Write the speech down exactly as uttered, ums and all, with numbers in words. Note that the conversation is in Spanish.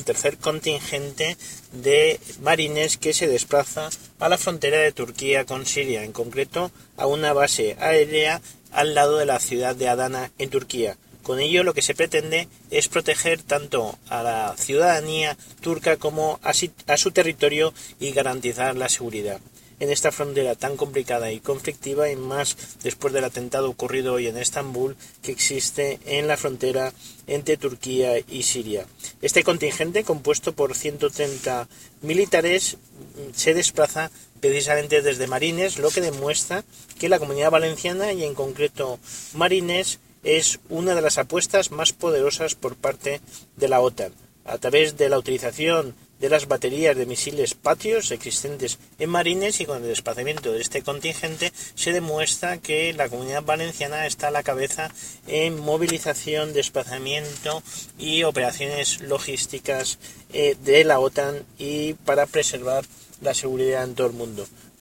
tercer contingente de marines que se desplaza a la frontera de Turquía con Siria, en concreto a una base aérea al lado de la ciudad de Adana en Turquía. Con ello lo que se pretende es proteger tanto a la ciudadanía turca como a, si, a su territorio y garantizar la seguridad en esta frontera tan complicada y conflictiva, y más después del atentado ocurrido hoy en Estambul que existe en la frontera entre Turquía y Siria. Este contingente, compuesto por ciento treinta militares, se desplaza precisamente desde Marines, lo que demuestra que la Comunidad Valenciana y en concreto Marines es una de las apuestas más poderosas por parte de la OTAN, a través de la utilización de las baterías de misiles Patriot existentes en Marines, y con el desplazamiento de este contingente se demuestra que la Comunidad Valenciana está a la cabeza en movilización, desplazamiento y operaciones logísticas eh, de la OTAN y para preservar la seguridad en todo el mundo.